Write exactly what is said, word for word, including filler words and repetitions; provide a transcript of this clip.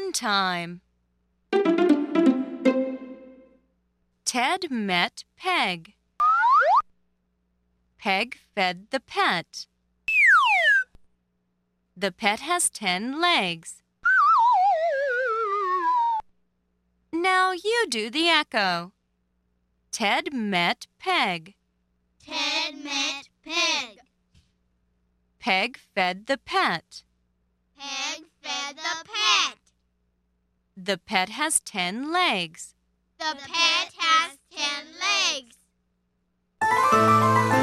Fun time. Ted met Peg. Peg fed the pet. The pet has ten legs. Now you do the echo. Ted met Peg. Ted met Peg. Peg fed the pet. Peg fed the pet. The pet has ten legs. The pet has ten legs.